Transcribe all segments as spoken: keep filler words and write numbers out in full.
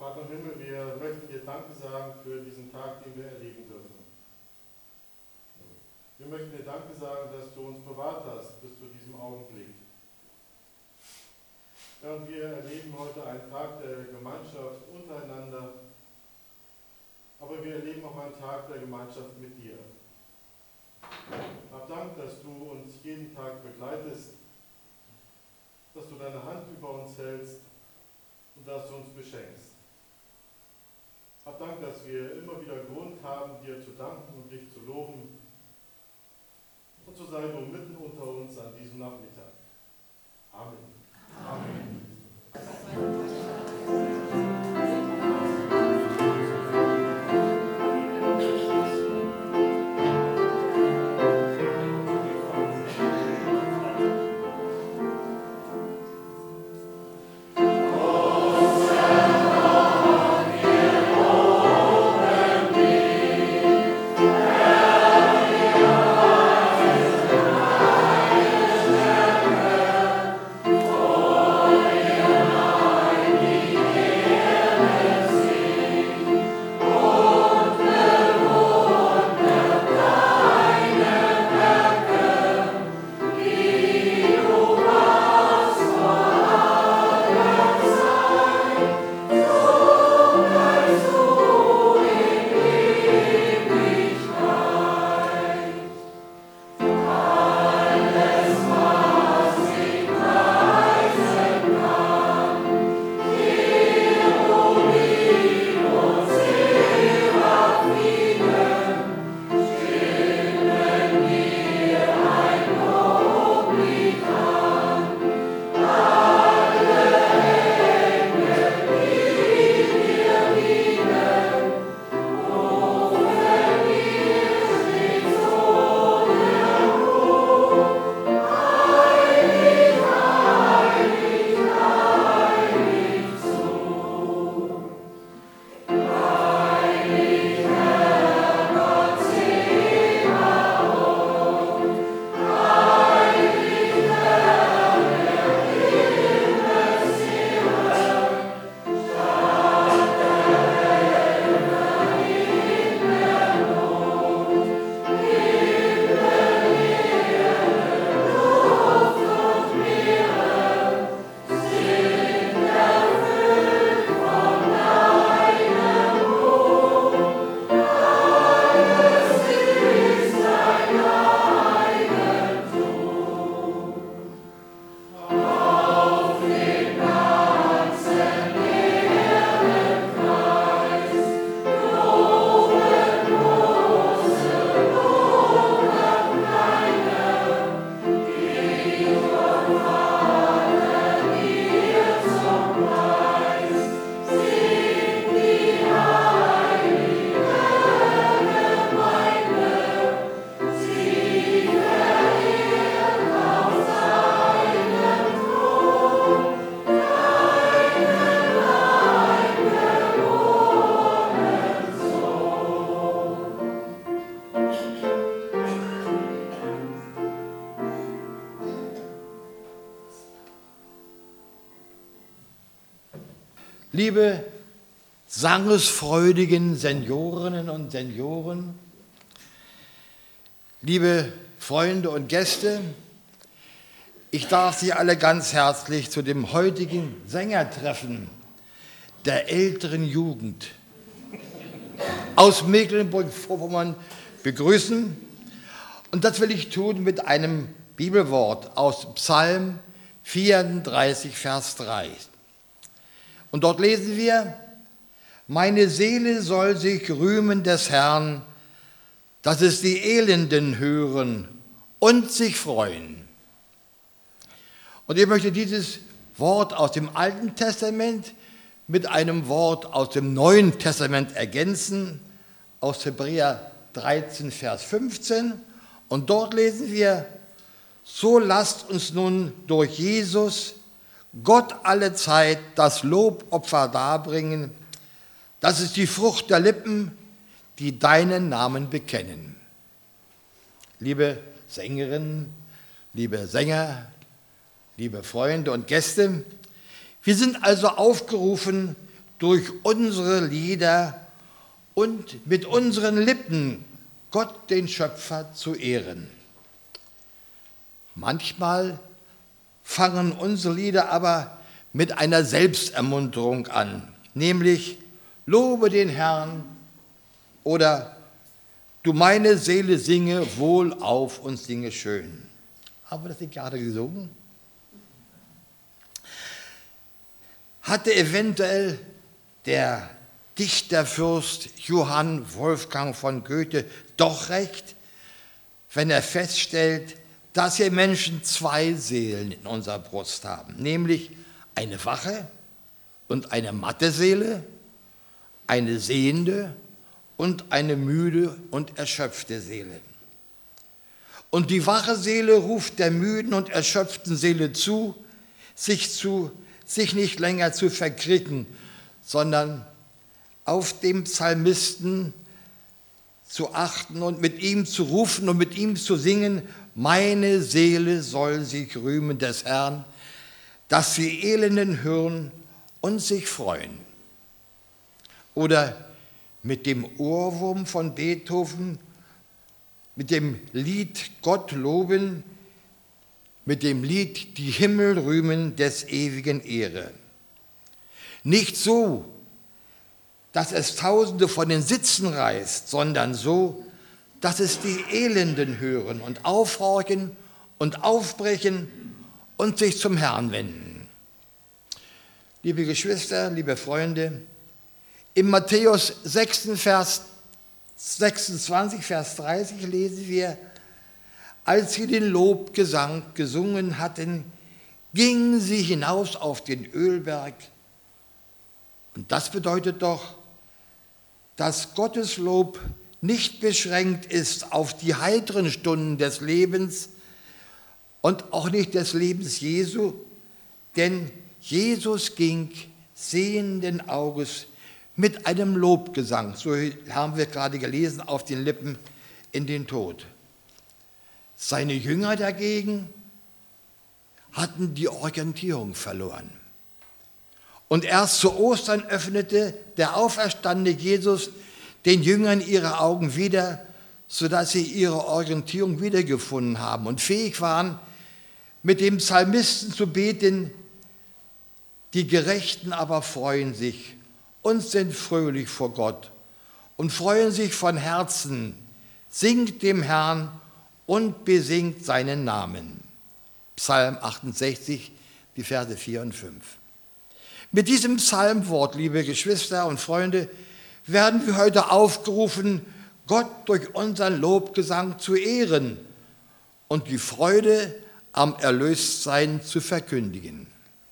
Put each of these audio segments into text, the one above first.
Vater im Himmel, wir möchten dir Danke sagen für diesen Tag, den wir erleben dürfen. Wir möchten dir Danke sagen, dass du uns bewahrt hast bis zu diesem Augenblick. Ja, und wir erleben heute einen Tag der Gemeinschaft untereinander, aber wir erleben auch einen Tag der Gemeinschaft mit dir. Hab Dank, dass du uns jeden Tag begleitest, dass du deine Hand über uns hältst und dass du uns beschenkst. Hab Dank, dass wir immer wieder Grund haben, dir zu danken und dich zu loben. Und so sei du mitten unter uns an diesem Nachmittag. Amen. Amen. Liebe sangesfreudigen Seniorinnen und Senioren, liebe Freunde und Gäste, ich darf Sie alle ganz herzlich zu dem heutigen Sängertreffen der älteren Jugend aus Mecklenburg-Vorpommern begrüßen. Und das will ich tun mit einem Bibelwort aus Psalm vierunddreißig, Vers drei. Und dort lesen wir: Meine Seele soll sich rühmen des Herrn, dass es die Elenden hören und sich freuen. Und ich möchte dieses Wort aus dem Alten Testament mit einem Wort aus dem Neuen Testament ergänzen, aus Hebräer dreizehn, Vers fünfzehn. Und dort lesen wir: So lasst uns nun durch Jesus Gott alle Zeit das Lobopfer darbringen. Das ist die Frucht der Lippen, die deinen Namen bekennen. Liebe Sängerinnen, liebe Sänger, liebe Freunde und Gäste, wir sind also aufgerufen, durch unsere Lieder und mit unseren Lippen Gott, den Schöpfer, zu ehren. Manchmal fangen unsere Lieder aber mit einer Selbstermunterung an, nämlich Lobe den Herrn oder Du meine Seele singe wohl auf und singe schön. Haben wir das nicht gerade gesungen? Hatte eventuell der Dichterfürst Johann Wolfgang von Goethe doch recht, wenn er feststellt, dass wir Menschen zwei Seelen in unserer Brust haben, nämlich eine wache und eine matte Seele, eine sehende und eine müde und erschöpfte Seele. Und die wache Seele ruft der müden und erschöpften Seele zu, sich, zu, sich nicht länger zu verkricken, sondern auf dem Psalmisten zu achten und mit ihm zu rufen und mit ihm zu singen, meine Seele soll sich rühmen des Herrn, dass die Elenden hören und sich freuen. Oder mit dem Ohrwurm von Beethoven, mit dem Lied Gott loben, mit dem Lied die Himmel rühmen des ewigen Ehre. Nicht so, dass es Tausende von den Sitzen reißt, sondern so, dass es die Elenden hören und aufhorchen und aufbrechen und sich zum Herrn wenden. Liebe Geschwister, liebe Freunde, im Matthäus sechsundzwanzig, Vers dreißig lesen wir, als sie den Lobgesang gesungen hatten, gingen sie hinaus auf den Ölberg. Und das bedeutet doch, dass Gottes Lob nicht beschränkt ist auf die heiteren Stunden des Lebens und auch nicht des Lebens Jesu, denn Jesus ging sehenden Auges mit einem Lobgesang, so haben wir gerade gelesen, auf den Lippen in den Tod. Seine Jünger dagegen hatten die Orientierung verloren. Und erst zu Ostern öffnete der auferstandene Jesus den Jüngern ihre Augen wieder, sodass sie ihre Orientierung wiedergefunden haben und fähig waren, mit dem Psalmisten zu beten, die Gerechten aber freuen sich und sind fröhlich vor Gott und freuen sich von Herzen, singt dem Herrn und besingt seinen Namen. Psalm achtundsechzig, die Verse vier und fünf. Mit diesem Psalmwort, liebe Geschwister und Freunde, werden wir heute aufgerufen, Gott durch unseren Lobgesang zu ehren und die Freude am Erlöstsein zu verkündigen.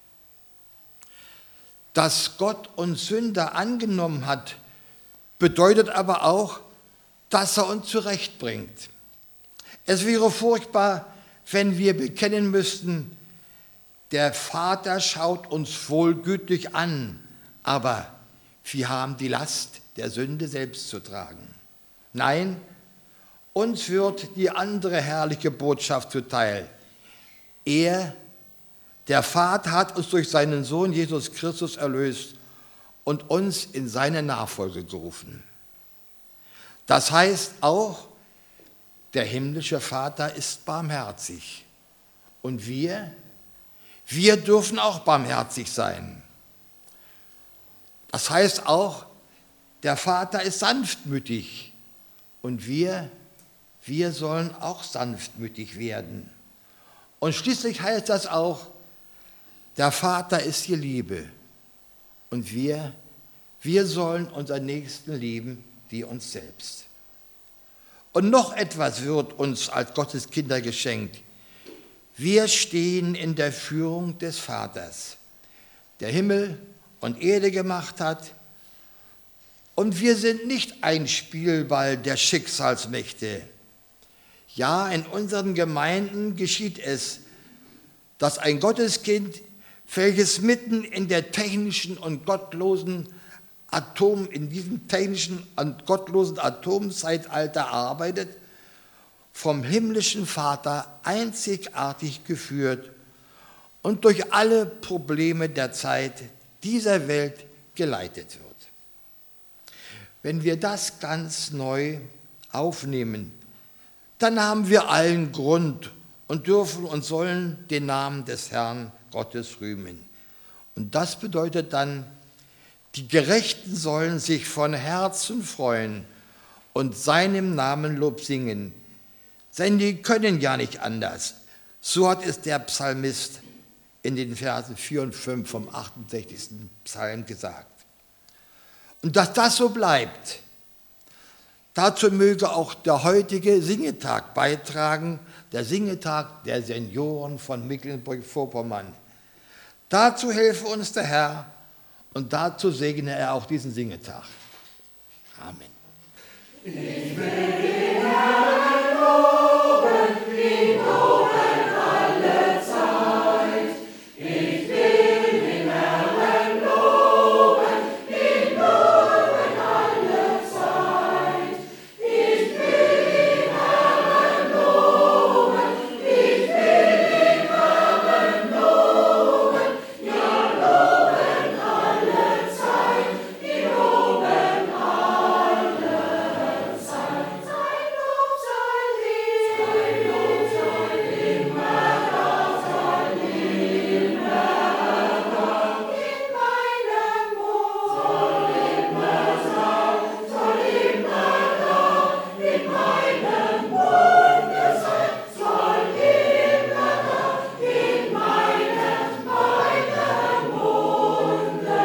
Dass Gott uns Sünder angenommen hat, bedeutet aber auch, dass er uns zurechtbringt. Es wäre furchtbar, wenn wir bekennen müssten, der Vater schaut uns wohlgütig an, aber wir haben die Last der Sünde selbst zu tragen. Nein, uns wird die andere herrliche Botschaft zuteil. Er, der Vater, hat uns durch seinen Sohn Jesus Christus erlöst und uns in seine Nachfolge gerufen. Das heißt auch, der himmlische Vater ist barmherzig. Und wir, wir dürfen auch barmherzig sein. Das heißt auch, der Vater ist sanftmütig. Und wir, wir sollen auch sanftmütig werden. Und schließlich heißt das auch, der Vater ist die Liebe. Und wir, wir sollen unseren Nächsten lieben wie uns selbst. Und noch etwas wird uns als Gottes Kinder geschenkt. Wir stehen in der Führung des Vaters, der Himmel und Erde gemacht hat. Und wir sind nicht ein Spielball der Schicksalsmächte. Ja, in unseren Gemeinden geschieht es, dass ein Gotteskind, welches mitten in der technischen und gottlosen Atom, in diesem technischen und gottlosen Atomzeitalter arbeitet, vom himmlischen Vater einzigartig geführt und durch alle Probleme der Zeit dieser Welt geleitet wird. Wenn wir das ganz neu aufnehmen, dann haben wir allen Grund und dürfen und sollen den Namen des Herrn Gottes rühmen. Und das bedeutet dann, die Gerechten sollen sich von Herzen freuen und seinem Namen Lob singen, denn die können ja nicht anders. So hat es der Psalmist in den Versen vier und fünf vom achtundsechzigsten Psalm gesagt. Und dass das so bleibt, dazu möge auch der heutige Singetag beitragen, der Singetag der Senioren von Mecklenburg-Vorpommern. Dazu helfe uns der Herr und dazu segne er auch diesen Singetag. Amen. Ich will den Herrn loben, ihn loben alle Zeit. Ich will den Herrn loben, ihn loben alle Zeit. Ich will den Herrn loben, ich will den Herrn loben, ja loben alle Zeit, ihn loben alle Zeit. Sein Lob soll sein Lob soll immer da sein, immer da. In meinem Mund soll immer sein, soll immer da. In meinem Munde sein, soll immer da. In meinem, meinem Munde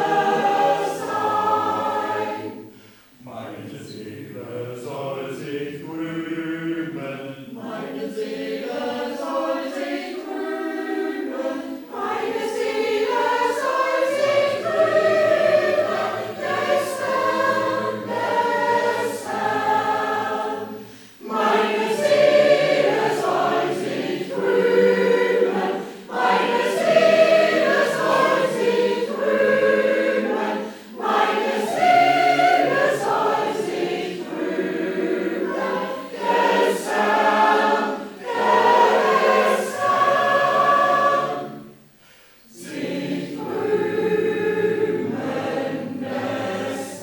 sein. Meine Seele soll sich rühmen, Meine Seele soll sich rühmen, meine Seele soll sich rühmen, des Herrn, des Herrn. Meine Seele soll sich rühmen, meine Seele soll sich rühmen, meine Seele soll sich rühmen, des Herrn, des Herrn. Sich rühmen des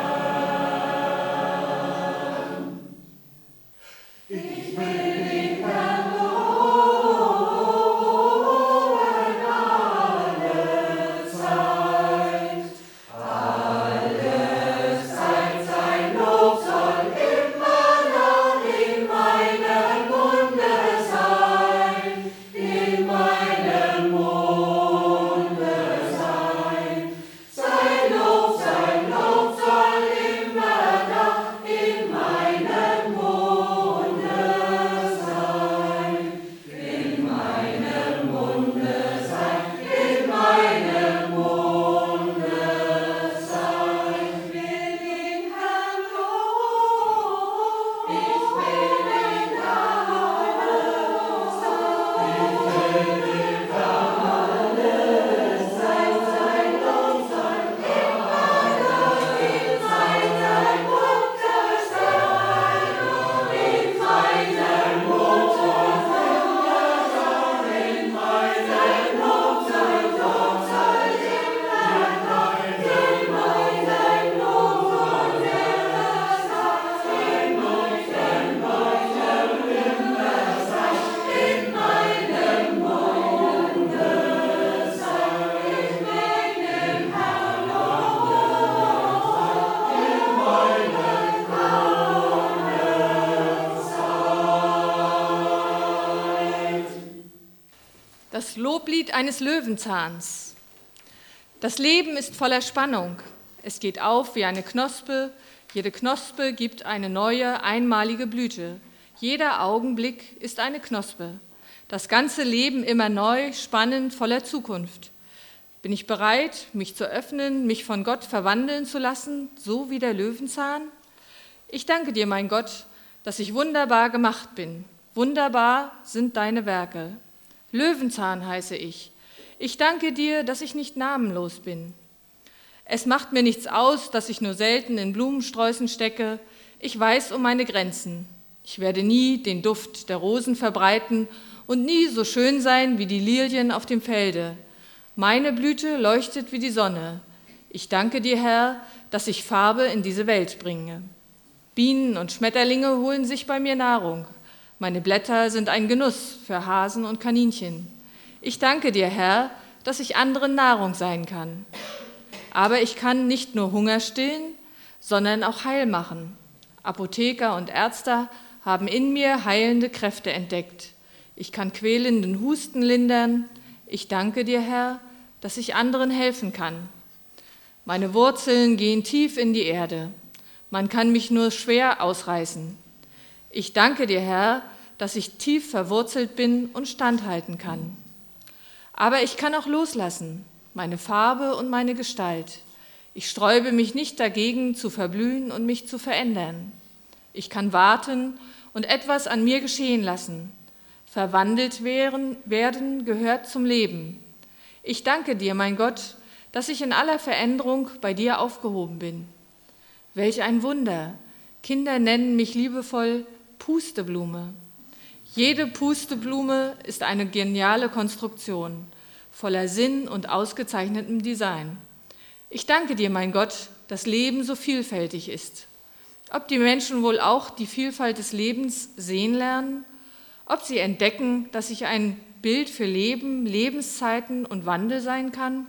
Herrn. Ich will den Herrn loben alle Zeit. Alle Zeit sein Lob soll immer da in meinem Munde sein, in meinem Munde sein. Sein Lob, sein Lob soll immer da in meinem Munde sein, in meinem Munde sein, in meinem Munde sein. Ich will den Herrn loben, ich will den Herrn loben, ich will den Herrn loben, sein Lob soll immer da in meinem Munde sein, in meinem Munde sein, in meinem Lob sein Lob soll immer da, in meinem Lob soll immer sein, in meinem, meinem immer sein, in meinem Munde sein. Ich will den Herrn loben, in meinem Munde sein. Das Loblied eines Löwenzahns. Das Leben ist voller Spannung. Es geht auf wie eine Knospe. Jede Knospe gibt eine neue, einmalige Blüte. Jeder Augenblick ist eine Knospe. Das ganze Leben immer neu, spannend, voller Zukunft. Bin ich bereit, mich zu öffnen, mich von Gott verwandeln zu lassen, so wie der Löwenzahn? Ich danke dir, mein Gott, dass ich wunderbar gemacht bin. Wunderbar sind deine Werke. Löwenzahn heiße ich. Ich danke dir, dass ich nicht namenlos bin. Es macht mir nichts aus, dass ich nur selten in Blumensträußen stecke. Ich weiß um meine Grenzen. Ich werde nie den Duft der Rosen verbreiten und nie so schön sein wie die Lilien auf dem Felde. Meine Blüte leuchtet wie die Sonne. Ich danke dir, Herr, dass ich Farbe in diese Welt bringe. Bienen und Schmetterlinge holen sich bei mir Nahrung. Meine Blätter sind ein Genuss für Hasen und Kaninchen. Ich danke dir, Herr, dass ich anderen Nahrung sein kann. Aber ich kann nicht nur Hunger stillen, sondern auch heil machen. Apotheker und Ärzte haben in mir heilende Kräfte entdeckt. Ich kann quälenden Husten lindern. Ich danke dir, Herr, dass ich anderen helfen kann. Meine Wurzeln gehen tief in die Erde. Man kann mich nur schwer ausreißen. Ich danke dir, Herr, dass ich tief verwurzelt bin und standhalten kann. Aber ich kann auch loslassen, meine Farbe und meine Gestalt. Ich sträube mich nicht dagegen, zu verblühen und mich zu verändern. Ich kann warten und etwas an mir geschehen lassen. Verwandelt werden, werden gehört zum Leben. Ich danke dir, mein Gott, dass ich in aller Veränderung bei dir aufgehoben bin. Welch ein Wunder! Kinder nennen mich liebevoll Pusteblume. Jede Pusteblume ist eine geniale Konstruktion, voller Sinn und ausgezeichnetem Design. Ich danke dir, mein Gott, dass Leben so vielfältig ist. Ob die Menschen wohl auch die Vielfalt des Lebens sehen lernen, ob sie entdecken, dass ich ein Bild für Leben, Lebenszeiten und Wandel sein kann,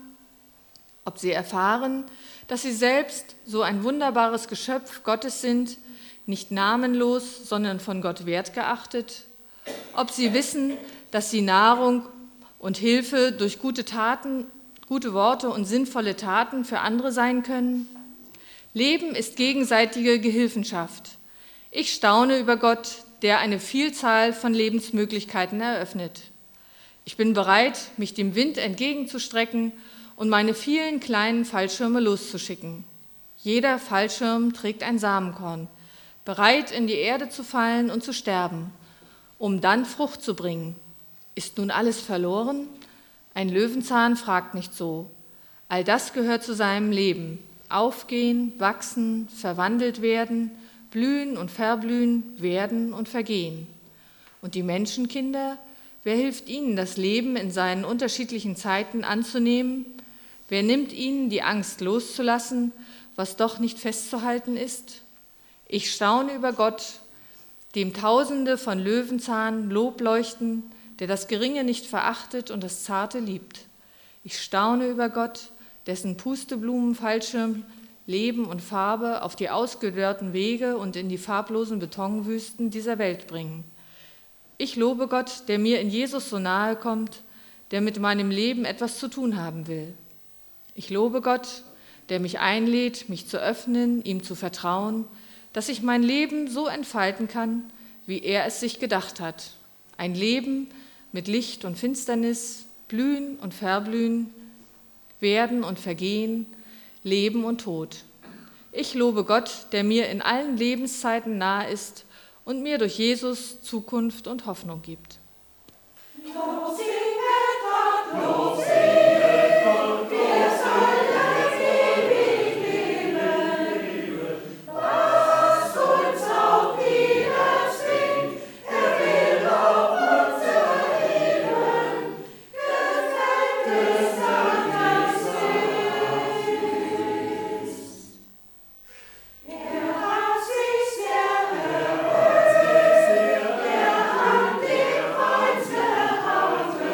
ob sie erfahren, dass sie selbst so ein wunderbares Geschöpf Gottes sind, nicht namenlos, sondern von Gott wertgeachtet, ob sie wissen, dass sie Nahrung und Hilfe durch gute Taten, gute Worte und sinnvolle Taten für andere sein können. Leben ist gegenseitige Gehilfenschaft. Ich staune über Gott, der eine Vielzahl von Lebensmöglichkeiten eröffnet. Ich bin bereit, mich dem Wind entgegenzustrecken und meine vielen kleinen Fallschirme loszuschicken. Jeder Fallschirm trägt ein Samenkorn, bereit in die Erde zu fallen und zu sterben, um dann Frucht zu bringen. Ist nun alles verloren? Ein Löwenzahn fragt nicht so. All das gehört zu seinem Leben. Aufgehen, wachsen, verwandelt werden, blühen und verblühen, werden und vergehen. Und die Menschenkinder, wer hilft ihnen, das Leben in seinen unterschiedlichen Zeiten anzunehmen? Wer nimmt ihnen die Angst loszulassen, was doch nicht festzuhalten ist? Ich staune über Gott, dem Tausende von Löwenzahn Lob leuchten, der das Geringe nicht verachtet und das Zarte liebt. Ich staune über Gott, dessen Pusteblumenfallschirm Leben und Farbe auf die ausgedörrten Wege und in die farblosen Betonwüsten dieser Welt bringen. Ich lobe Gott, der mir in Jesus so nahe kommt, der mit meinem Leben etwas zu tun haben will. Ich lobe Gott, der mich einlädt, mich zu öffnen, ihm zu vertrauen, dass ich mein Leben so entfalten kann, wie er es sich gedacht hat. Ein Leben mit Licht und Finsternis, Blühen und Verblühen, Werden und Vergehen, Leben und Tod. Ich lobe Gott, der mir in allen Lebenszeiten nahe ist und mir durch Jesus Zukunft und Hoffnung gibt. Lob singet Gott, Lob singet Gott, wir sollen ewig leben. Was uns auch niederzwingt, er will auf uns erheben. Gefällt es an das ist. Er hat sich sehr erhöht, er hat den Kreuz gehauen.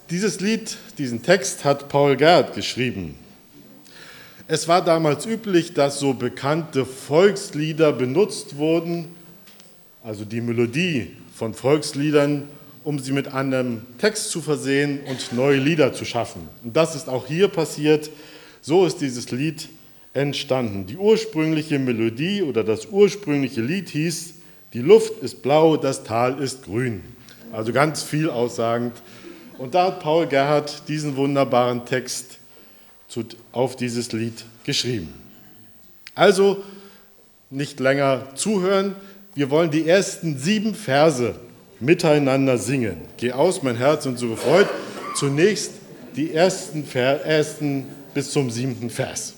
Dieses Lied, diesen Text hat Paul Gerhardt geschrieben. Es war damals üblich, dass so bekannte Volkslieder benutzt wurden, also die Melodie von Volksliedern, um sie mit einem Text zu versehen und neue Lieder zu schaffen. Und das ist auch hier passiert. So ist dieses Lied entstanden. Die ursprüngliche Melodie oder das ursprüngliche Lied hieß: Die Luft ist blau, das Tal ist grün. Also ganz viel aussagend. Und da hat Paul Gerhardt diesen wunderbaren Text auf dieses Lied geschrieben. Also nicht länger zuhören. Wir wollen die ersten sieben Verse miteinander singen. Geh aus, mein Herz, und so gefreut. Zunächst die ersten, Ver- ersten bis zum siebten Vers.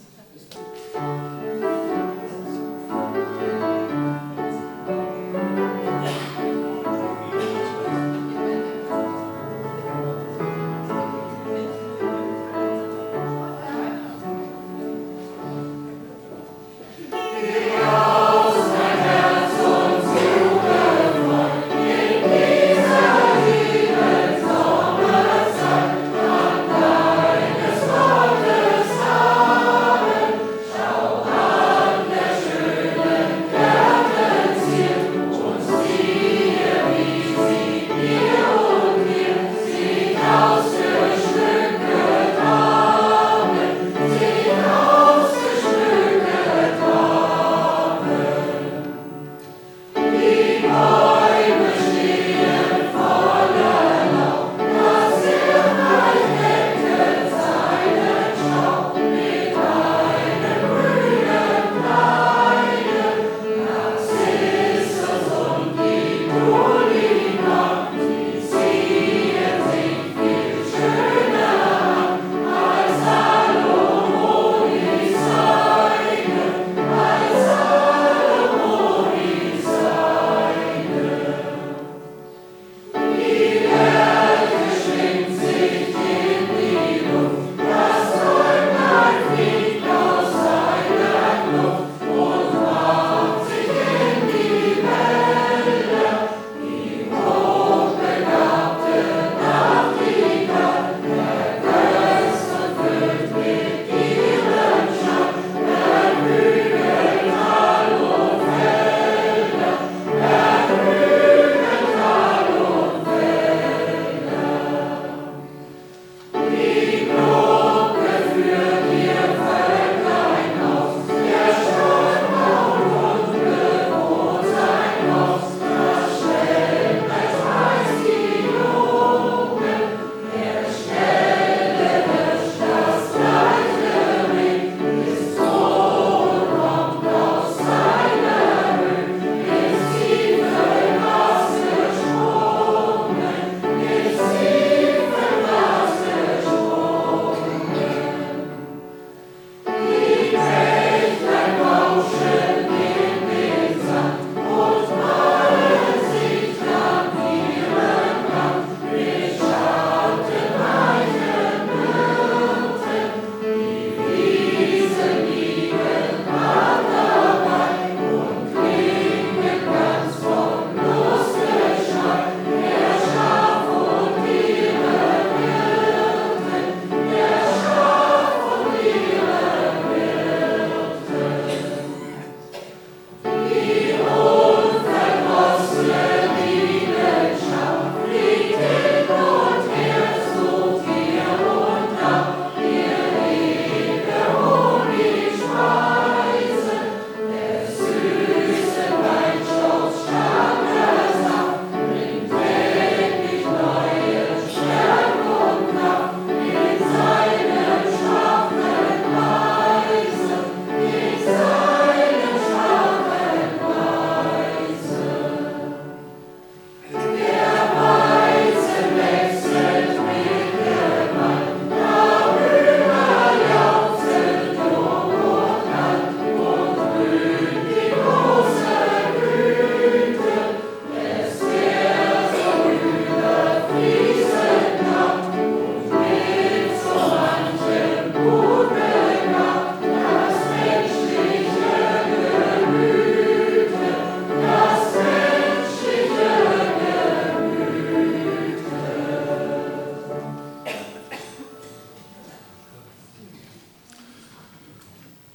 Deines Wortes Haar.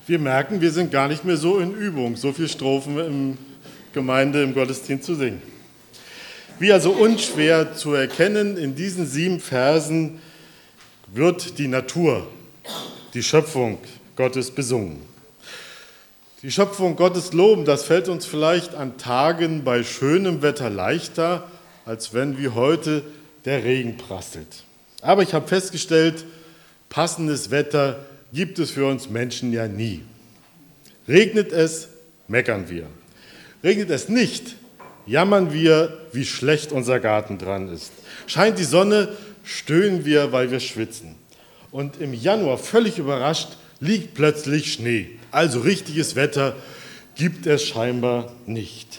Wir merken, wir sind gar nicht mehr so in Übung, so viele Strophen im Gemeinde, im Gottesdienst zu singen. Wie also unschwer zu erkennen, in diesen sieben Versen wird die Natur, die Schöpfung Gottes besungen. Die Schöpfung Gottes loben, das fällt uns vielleicht an Tagen bei schönem Wetter leichter, als wenn wie heute der Regen prasselt. Aber ich habe festgestellt, passendes Wetter gibt es für uns Menschen ja nie. Regnet es, meckern wir. Regnet es nicht, jammern wir, wie schlecht unser Garten dran ist. Scheint die Sonne, stöhnen wir, weil wir schwitzen. Und im Januar, völlig überrascht, liegt plötzlich Schnee. Also richtiges Wetter gibt es scheinbar nicht.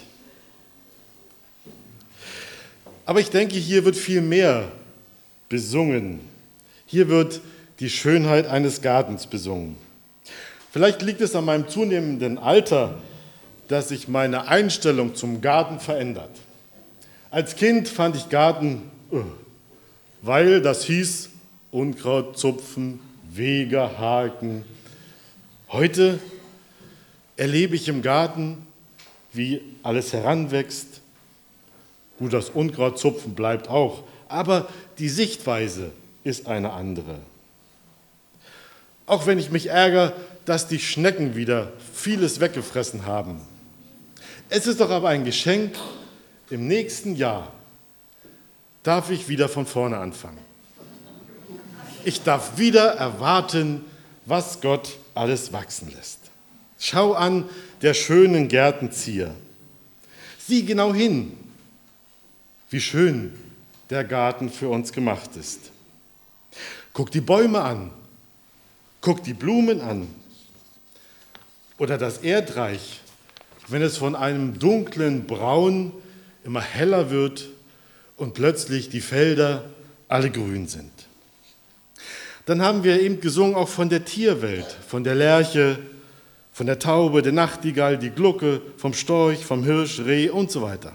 Aber ich denke, hier wird viel mehr besungen. Hier wird die Schönheit eines Gartens besungen. Vielleicht liegt es an meinem zunehmenden Alter, dass sich meine Einstellung zum Garten verändert. Als Kind fand ich Garten, weil das hieß Unkraut zupfen, Wege haken. Heute erlebe ich im Garten, wie alles heranwächst. Gut, das Unkrautzupfen bleibt auch, aber die Sichtweise ist eine andere. Auch wenn ich mich ärgere, dass die Schnecken wieder vieles weggefressen haben. Es ist doch aber ein Geschenk, im nächsten Jahr darf ich wieder von vorne anfangen. Ich darf wieder erwarten, was Gott alles wachsen lässt. Schau an der schönen Gärtenzieher. Sieh genau hin, wie schön der Garten für uns gemacht ist. Guck die Bäume an, guck die Blumen an oder das Erdreich, wenn es von einem dunklen Braun immer heller wird und plötzlich die Felder alle grün sind. Dann haben wir eben gesungen auch von der Tierwelt, von der Lerche, von der Taube, der Nachtigall, die Glucke, vom Storch, vom Hirsch, Reh und so weiter.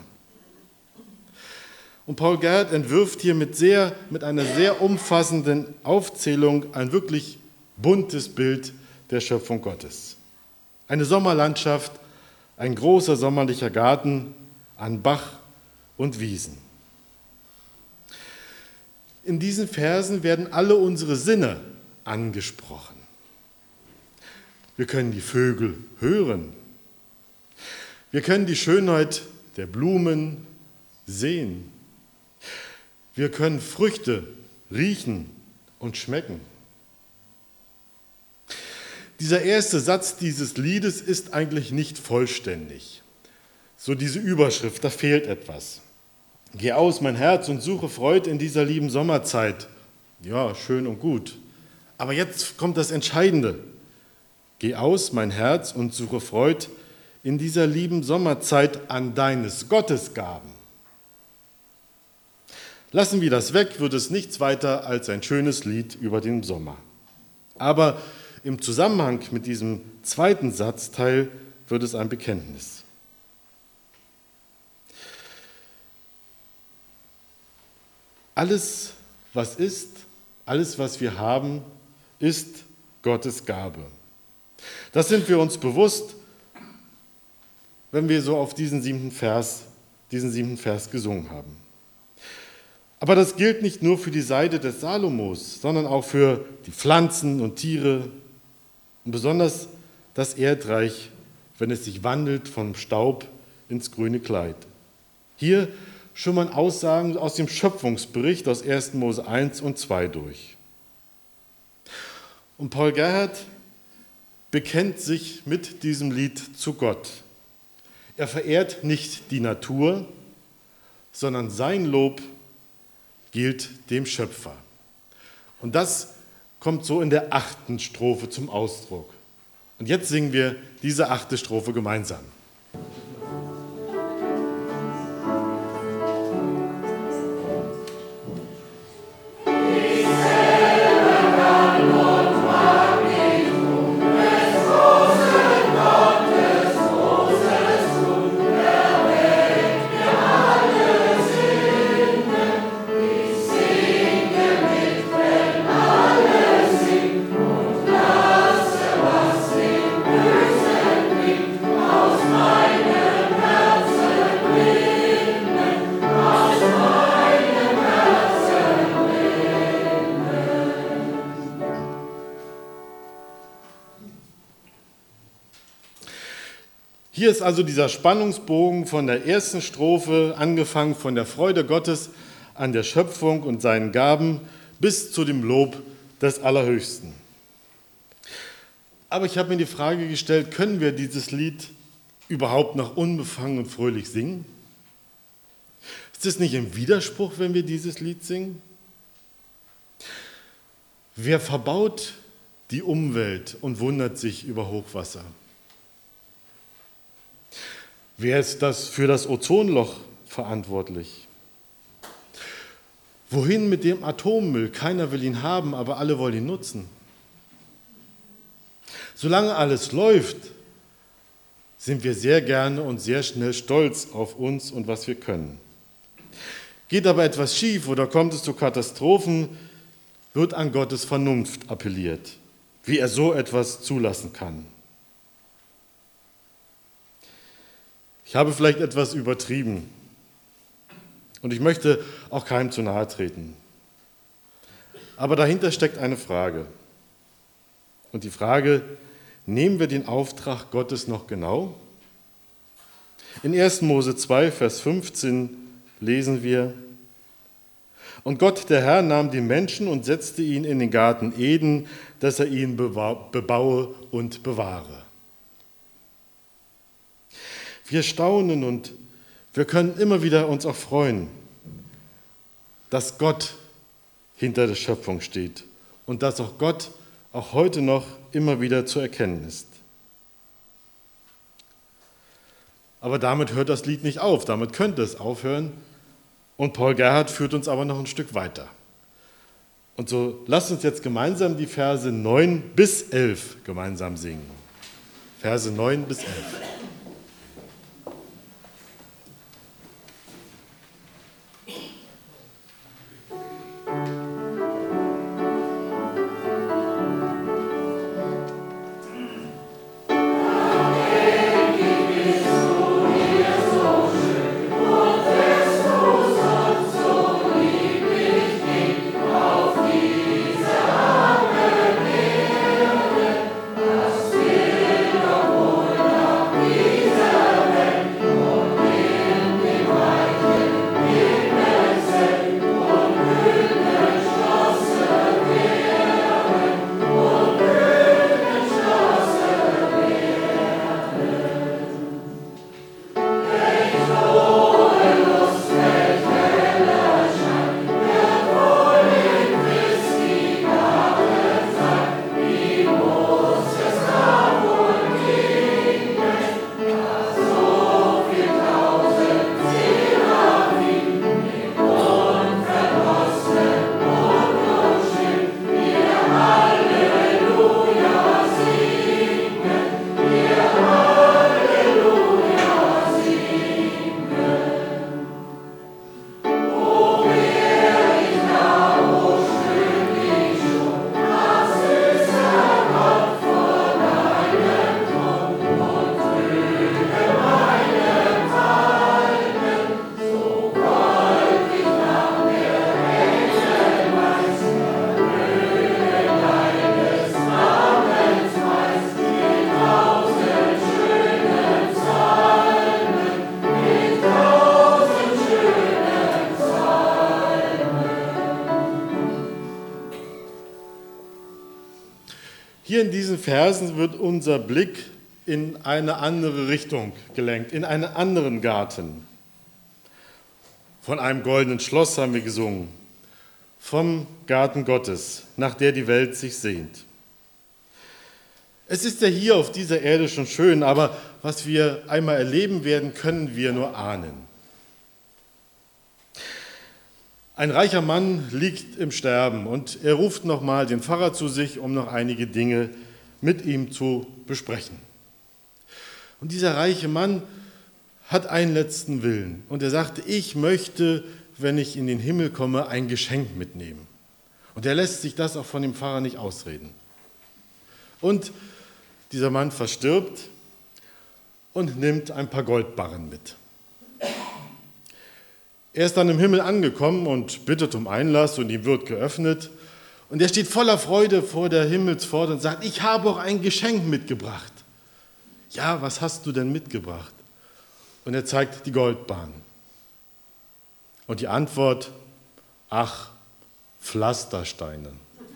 Und Paul Gerhardt entwirft hier mit, sehr, mit einer sehr umfassenden Aufzählung ein wirklich buntes Bild der Schöpfung Gottes. Eine Sommerlandschaft, ein großer sommerlicher Garten an Bach und Wiesen. In diesen Versen werden alle unsere Sinne angesprochen. Wir können die Vögel hören. Wir können die Schönheit der Blumen sehen. Wir können Früchte riechen und schmecken. Dieser erste Satz dieses Liedes ist eigentlich nicht vollständig. So diese Überschrift, da fehlt etwas. Geh aus, mein Herz, und suche Freud in dieser lieben Sommerzeit. Ja, schön und gut. Aber jetzt kommt das Entscheidende. Geh aus, mein Herz, und suche Freud in dieser lieben Sommerzeit an deines Gottes Gaben. Lassen wir das weg, wird es nichts weiter als ein schönes Lied über den Sommer. Aber im Zusammenhang mit diesem zweiten Satzteil wird es ein Bekenntnis. Alles, was ist, alles, was wir haben, ist Gottes Gabe. Das sind wir uns bewusst, wenn wir so auf diesen siebten Vers, diesen siebten Vers gesungen haben. Aber das gilt nicht nur für die Seite des Salomos, sondern auch für die Pflanzen und Tiere und besonders das Erdreich, wenn es sich wandelt vom Staub ins grüne Kleid. Hier schimmern Aussagen aus dem Schöpfungsbericht aus ersten Mose eins und zwei durch. Und Paul Gerhardt bekennt sich mit diesem Lied zu Gott. Er verehrt nicht die Natur, sondern sein Lob gilt dem Schöpfer. Und das kommt so in der achten Strophe zum Ausdruck. Und jetzt singen wir diese achte Strophe gemeinsam. Sing Hier ist also dieser Spannungsbogen von der ersten Strophe, angefangen von der Freude Gottes an der Schöpfung und seinen Gaben, bis zu dem Lob des Allerhöchsten. Aber ich habe mir die Frage gestellt, können wir dieses Lied überhaupt noch unbefangen und fröhlich singen? Ist es nicht im Widerspruch, wenn wir dieses Lied singen? Wer verbaut die Umwelt und wundert sich über Hochwasser? Wer ist das für das Ozonloch verantwortlich? Wohin mit dem Atommüll? Keiner will ihn haben, aber alle wollen ihn nutzen. Solange alles läuft, sind wir sehr gerne und sehr schnell stolz auf uns und was wir können. Geht aber etwas schief oder kommt es zu Katastrophen, wird an Gottes Vernunft appelliert, wie er so etwas zulassen kann. Ich habe vielleicht etwas übertrieben und ich möchte auch keinem zu nahe treten. Aber dahinter steckt eine Frage. Und die Frage, nehmen wir den Auftrag Gottes noch genau? In ersten Mose zwei, Vers fünfzehn lesen wir: Und Gott, der Herr, nahm den Menschen und setzte ihn in den Garten Eden, dass er ihn bebaue und bewahre. Wir staunen und wir können immer wieder uns auch freuen, dass Gott hinter der Schöpfung steht und dass auch Gott auch heute noch immer wieder zu erkennen ist. Aber damit hört das Lied nicht auf, damit könnte es aufhören. Und Paul Gerhardt führt uns aber noch ein Stück weiter. Und so lasst uns jetzt gemeinsam die Verse neun bis elf gemeinsam singen. Verse neun bis elf. Hier in diesen Versen wird unser Blick in eine andere Richtung gelenkt, in einen anderen Garten. Von einem goldenen Schloss haben wir gesungen, vom Garten Gottes, nach der die Welt sich sehnt. Es ist ja hier auf dieser Erde schon schön, aber was wir einmal erleben werden, können wir nur ahnen. Ein reicher Mann liegt im Sterben und er ruft nochmal den Pfarrer zu sich, um noch einige Dinge mit ihm zu besprechen. Und dieser reiche Mann hat einen letzten Willen und er sagte, ich möchte, wenn ich in den Himmel komme, ein Geschenk mitnehmen. Und er lässt sich das auch von dem Pfarrer nicht ausreden. Und dieser Mann verstirbt und nimmt ein paar Goldbarren mit. Er ist dann im Himmel angekommen und bittet um Einlass und ihm wird geöffnet. Und er steht voller Freude vor der Himmelspforte und sagt, ich habe auch ein Geschenk mitgebracht. ja, was hast du denn mitgebracht? Und er zeigt die Goldbahn. Und die Antwort, ach, Pflastersteine.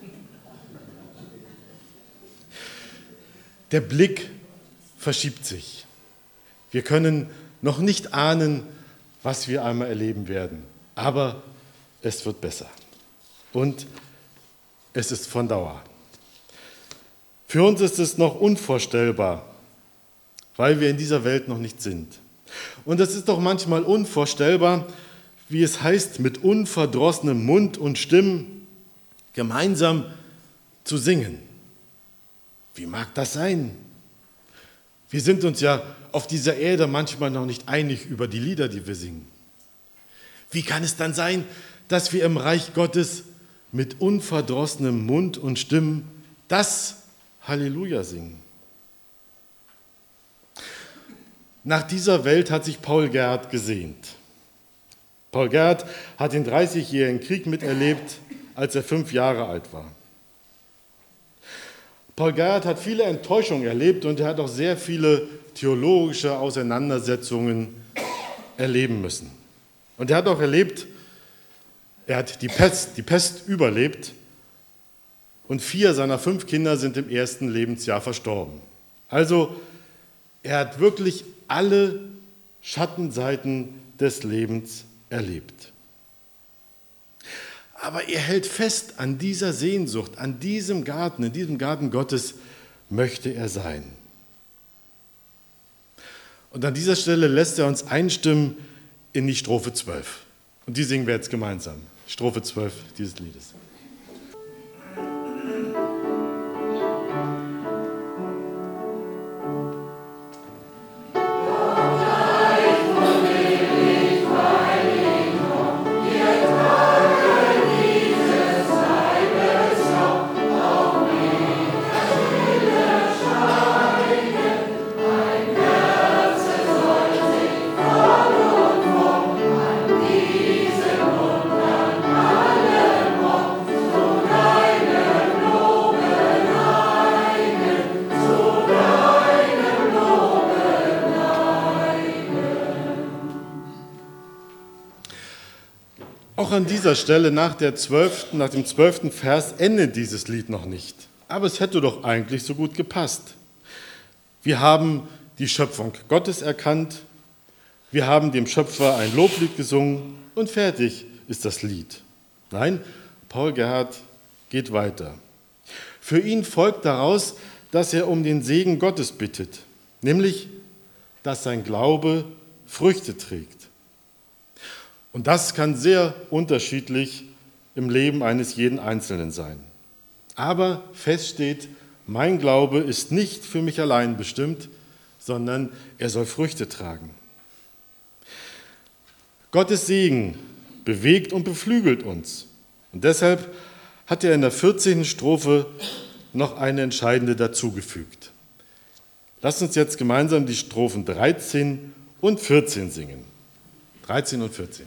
Der Blick verschiebt sich. Wir können noch nicht ahnen, was wir einmal erleben werden, aber es wird besser. Und es ist von Dauer. Für uns ist es noch unvorstellbar, weil wir in dieser Welt noch nicht sind. Und es ist doch manchmal unvorstellbar, wie es heißt, mit unverdrossenem Mund und Stimmen gemeinsam zu singen. Wie mag das sein? Wir sind uns ja auf dieser Erde manchmal noch nicht einig über die Lieder, die wir singen. Wie kann es dann sein, dass wir im Reich Gottes mit unverdrossenem Mund und Stimmen das Halleluja singen? Nach dieser Welt hat sich Paul Gerhardt gesehnt. Paul Gerhardt hat den dreißigjährigen Krieg miterlebt, als er fünf Jahre alt war. Paul Gerhardt hat viele Enttäuschungen erlebt und er hat auch sehr viele theologische Auseinandersetzungen erleben müssen. Und er hat auch erlebt, er hat die Pest, die Pest überlebt und vier seiner fünf Kinder sind im ersten Lebensjahr verstorben. Also er hat wirklich alle Schattenseiten des Lebens erlebt. Aber er hält fest an dieser Sehnsucht, an diesem Garten, in diesem Garten Gottes möchte er sein. Und an dieser Stelle lässt er uns einstimmen in die Strophe zwölf. Und die singen wir jetzt gemeinsam. Strophe zwölf dieses Liedes. Auch an dieser Stelle nach, der zwölften, nach dem zwölften Vers endet dieses Lied noch nicht. Aber es hätte doch eigentlich so gut gepasst. Wir haben die Schöpfung Gottes erkannt, wir haben dem Schöpfer ein Loblied gesungen und fertig ist das Lied. Nein, Paul Gerhardt geht weiter. Für ihn folgt daraus, dass er um den Segen Gottes bittet, nämlich, dass sein Glaube Früchte trägt. Und das kann sehr unterschiedlich im Leben eines jeden Einzelnen sein. Aber fest steht, mein Glaube ist nicht für mich allein bestimmt, sondern er soll Früchte tragen. Gottes Segen bewegt und beflügelt uns. Und deshalb hat er in der vierzehnten Strophe noch eine entscheidende dazugefügt. Lasst uns jetzt gemeinsam die Strophen dreizehn und vierzehn singen. dreizehn und vierzehn.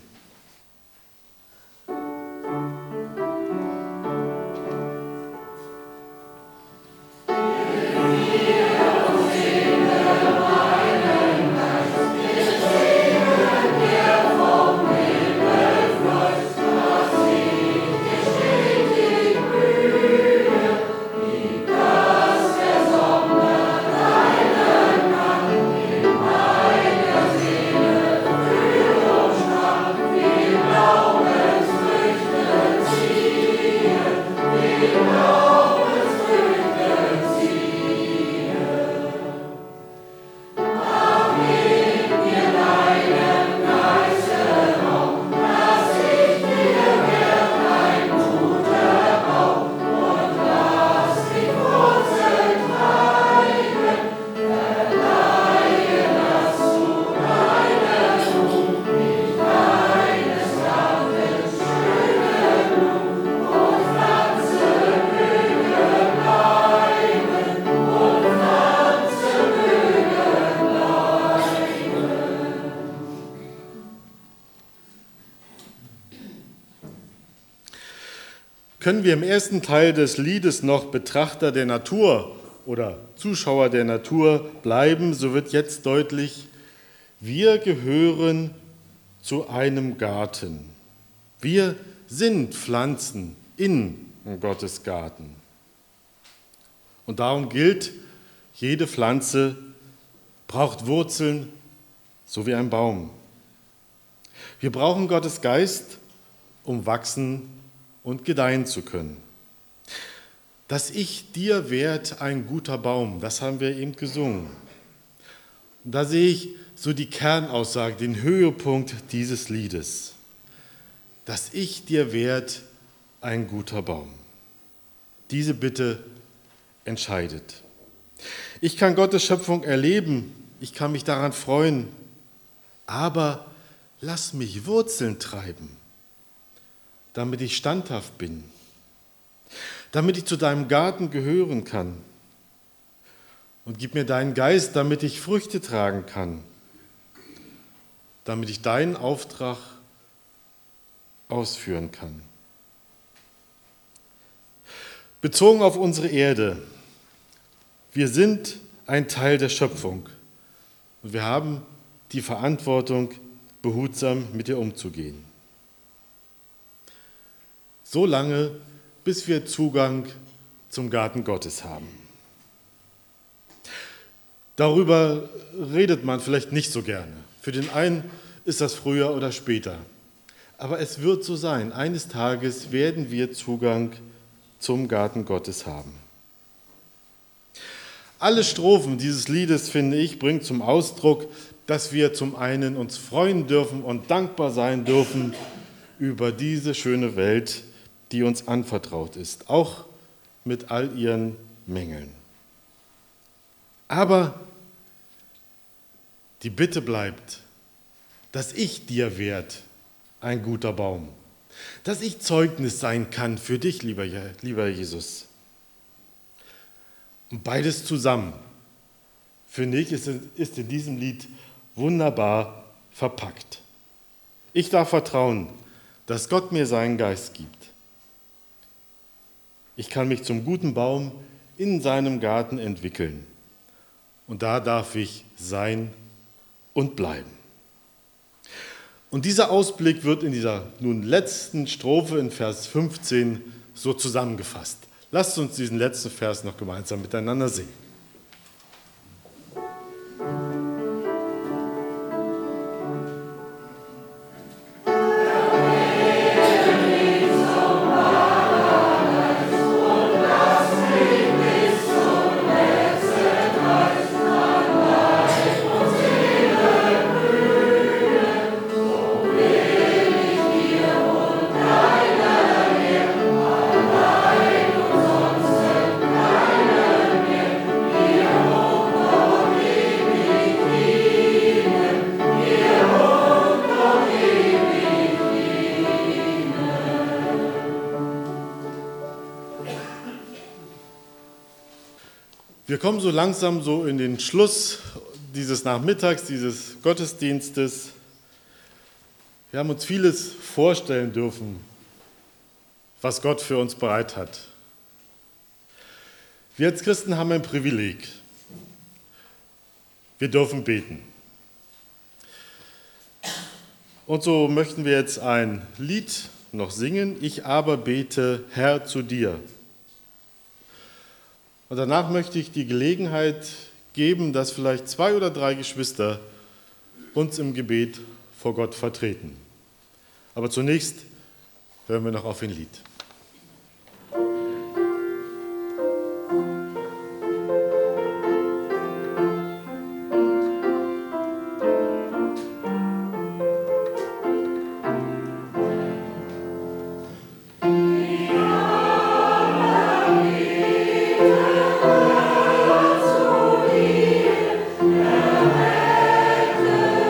Können wir im ersten Teil des Liedes noch Betrachter der Natur oder Zuschauer der Natur bleiben, so wird jetzt deutlich, wir gehören zu einem Garten. Wir sind Pflanzen in Gottes Garten. Und darum gilt, jede Pflanze braucht Wurzeln, so wie ein Baum. Wir brauchen Gottes Geist, um wachsen und gedeihen zu können. Dass ich dir werd ein guter Baum, das haben wir eben gesungen. Und da sehe ich so die Kernaussage, den Höhepunkt dieses Liedes. Dass ich dir werd ein guter Baum. Diese Bitte entscheidet. Ich kann Gottes Schöpfung erleben, ich kann mich daran freuen, aber lass mich Wurzeln treiben, damit ich standhaft bin, damit ich zu deinem Garten gehören kann. Und gib mir deinen Geist, damit ich Früchte tragen kann, damit ich deinen Auftrag ausführen kann. Bezogen auf unsere Erde, wir sind ein Teil der Schöpfung und wir haben die Verantwortung, behutsam mit ihr umzugehen. So lange, bis wir Zugang zum Garten Gottes haben. Darüber redet man vielleicht nicht so gerne. Für den einen ist das früher oder später. Aber es wird so sein. Eines Tages werden wir Zugang zum Garten Gottes haben. Alle Strophen dieses Liedes, finde ich, bringen zum Ausdruck, dass wir zum einen uns freuen dürfen und dankbar sein dürfen über diese schöne Welt, die uns anvertraut ist, auch mit all ihren Mängeln. Aber die Bitte bleibt, dass ich dir werd ein guter Baum, dass ich Zeugnis sein kann für dich, lieber, lieber Jesus. Und beides zusammen, finde ich, ist, ist in diesem Lied wunderbar verpackt. Ich darf vertrauen, dass Gott mir seinen Geist gibt. Ich kann mich zum guten Baum in seinem Garten entwickeln. Und da darf ich sein und bleiben. Und dieser Ausblick wird in dieser nun letzten Strophe in Vers fünfzehn so zusammengefasst. Lasst uns diesen letzten Vers noch gemeinsam miteinander singen. Wir kommen so langsam so in den Schluss dieses Nachmittags, dieses Gottesdienstes. Wir haben uns vieles vorstellen dürfen, was Gott für uns bereit hat. Wir als Christen haben ein Privileg. Wir dürfen beten. Und so möchten wir jetzt ein Lied noch singen. Ich aber bete, Herr, zu dir. Und danach möchte ich die Gelegenheit geben, dass vielleicht zwei oder drei Geschwister uns im Gebet vor Gott vertreten. Aber zunächst hören wir noch auf ein Lied.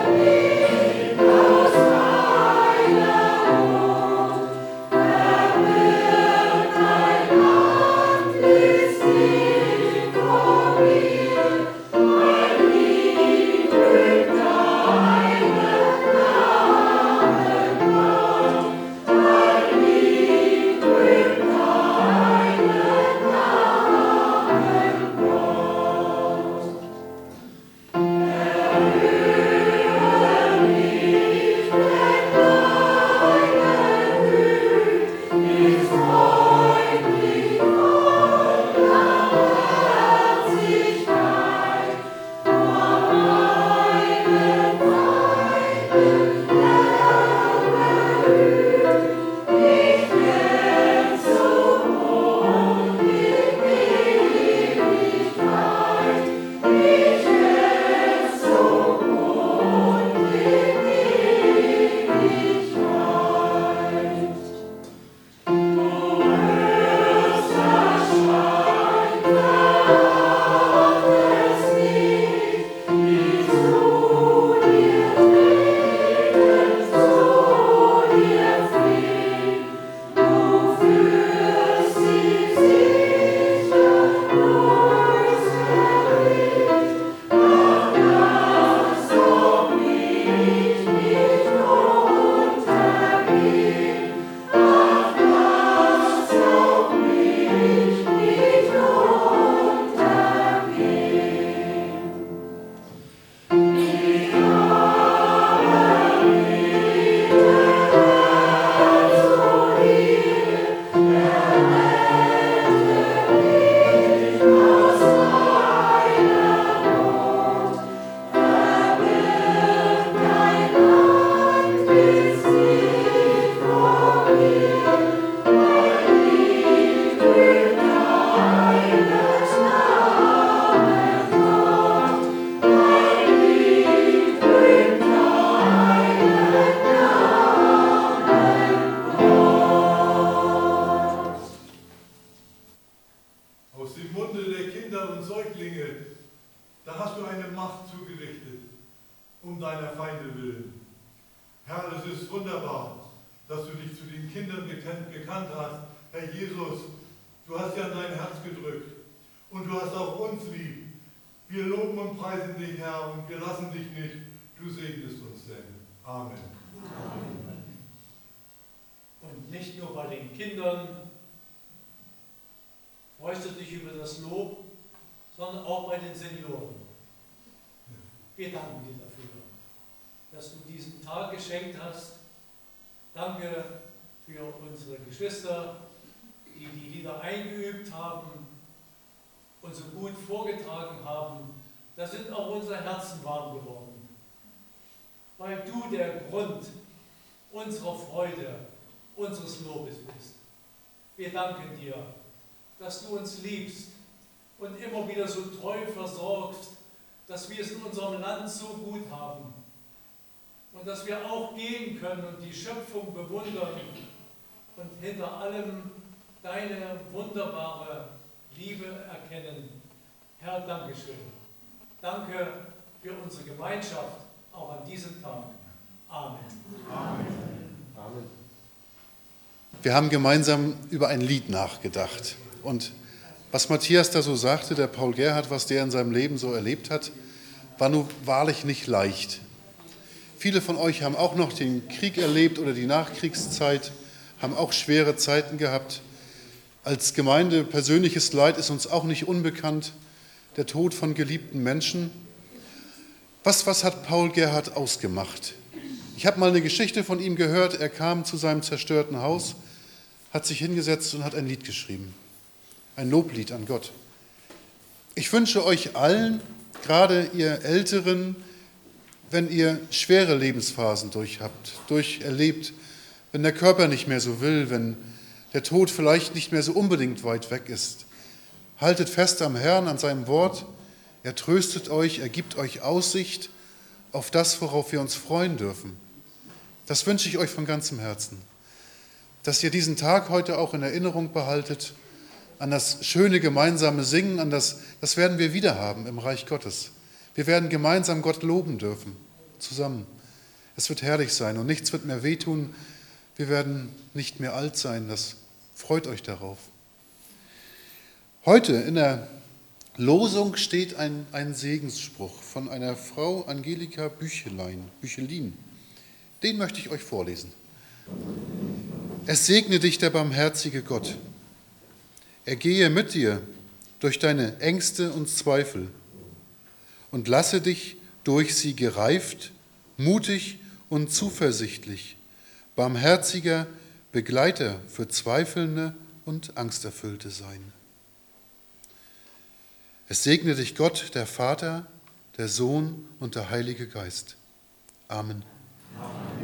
Amen. Aus dem Munde der Kinder und Säuglinge, da hast du eine Macht zugerichtet, um deiner Feinde willen. Herr, es ist wunderbar, dass du dich zu den Kindern bekannt hast. Herr Jesus, du hast ja an dein Herz gedrückt und du hast auch uns lieb. Wir loben und preisen dich, Herr, und wir lassen dich nicht. Du segnest uns denn. Amen. Amen. Und nicht nur bei den Kindern freust du dich über das Lob, sondern auch bei den Senioren. Wir danken dir dafür, dass du diesen Tag geschenkt hast. Danke für unsere Geschwister, die die Lieder eingeübt haben und so gut vorgetragen haben. Da sind auch unsere Herzen warm geworden, weil du der Grund unserer Freude, unseres Lobes bist. Wir danken dir, dass du uns liebst und immer wieder so treu versorgst, dass wir es in unserem Land so gut haben und dass wir auch gehen können und die Schöpfung bewundern und hinter allem deine wunderbare Liebe erkennen. Herr, Dankeschön. Danke für unsere Gemeinschaft, auch an diesem Tag. Amen. Amen. Amen. Wir haben gemeinsam über ein Lied nachgedacht. Und was Matthias da so sagte, der Paul Gerhardt, was der in seinem Leben so erlebt hat, war nun wahrlich nicht leicht. Viele von euch haben auch noch den Krieg erlebt oder die Nachkriegszeit, haben auch schwere Zeiten gehabt. Als Gemeinde persönliches Leid ist uns auch nicht unbekannt, der Tod von geliebten Menschen. Was, was hat Paul Gerhardt ausgemacht? Ich habe mal eine Geschichte von ihm gehört. Er kam zu seinem zerstörten Haus, hat sich hingesetzt und hat ein Lied geschrieben. Ein Loblied an Gott. Ich wünsche euch allen, gerade ihr Älteren, wenn ihr schwere Lebensphasen durchhabt, durcherlebt, wenn der Körper nicht mehr so will, wenn der Tod vielleicht nicht mehr so unbedingt weit weg ist, haltet fest am Herrn, an seinem Wort. Er tröstet euch, er gibt euch Aussicht auf das, worauf wir uns freuen dürfen. Das wünsche ich euch von ganzem Herzen, dass ihr diesen Tag heute auch in Erinnerung behaltet, an das schöne gemeinsame Singen, an das, das werden wir wieder haben im Reich Gottes. Wir werden gemeinsam Gott loben dürfen, zusammen. Es wird herrlich sein und nichts wird mehr wehtun. Wir werden nicht mehr alt sein, das freut euch darauf. Heute in der Losung steht ein, ein Segensspruch von einer Frau, Angelika Büchelein, Büchelin. Den möchte ich euch vorlesen. Es segne dich der barmherzige Gott. Er gehe mit dir durch deine Ängste und Zweifel und lasse dich durch sie gereift, mutig und zuversichtlich, barmherziger Begleiter für Zweifelnde und Angsterfüllte sein. Es segne dich Gott, der Vater, der Sohn und der Heilige Geist. Amen. Amen.